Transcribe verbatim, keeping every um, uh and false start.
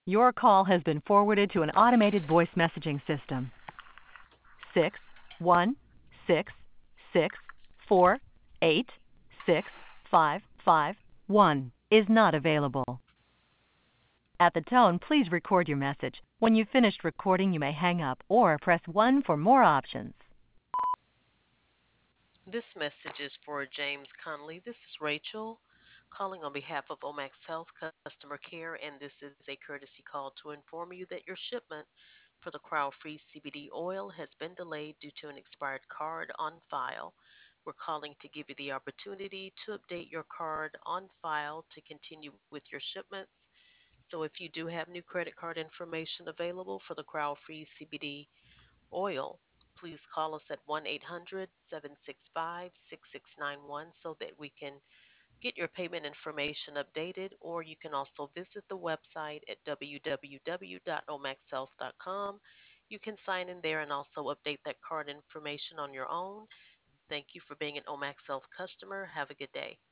Your call has been forwarded to an automated voice messaging system. Six one six six four eight six five five one is not available. At the tone, please record your message. When you've finished recording, you may hang up or press one for more options. This message is for James Conley. This is Rachel calling on behalf of Omax Health Customer Care, and this is a courtesy call to inform you that your shipment for the Crowd Free C B D oil has been delayed due to an expired card on file. We're calling to give you the opportunity to update your card on file to continue with your shipments. So if you do have new credit card information available for the Crowd Free C B D oil, please call us at one eight hundred seven six five six six nine one so that we can get your payment information updated, or you can also visit the website at w w w dot omax health dot com. You can sign in there and also update that card information on your own. Thank you for being an Omax Health customer. Have a good day.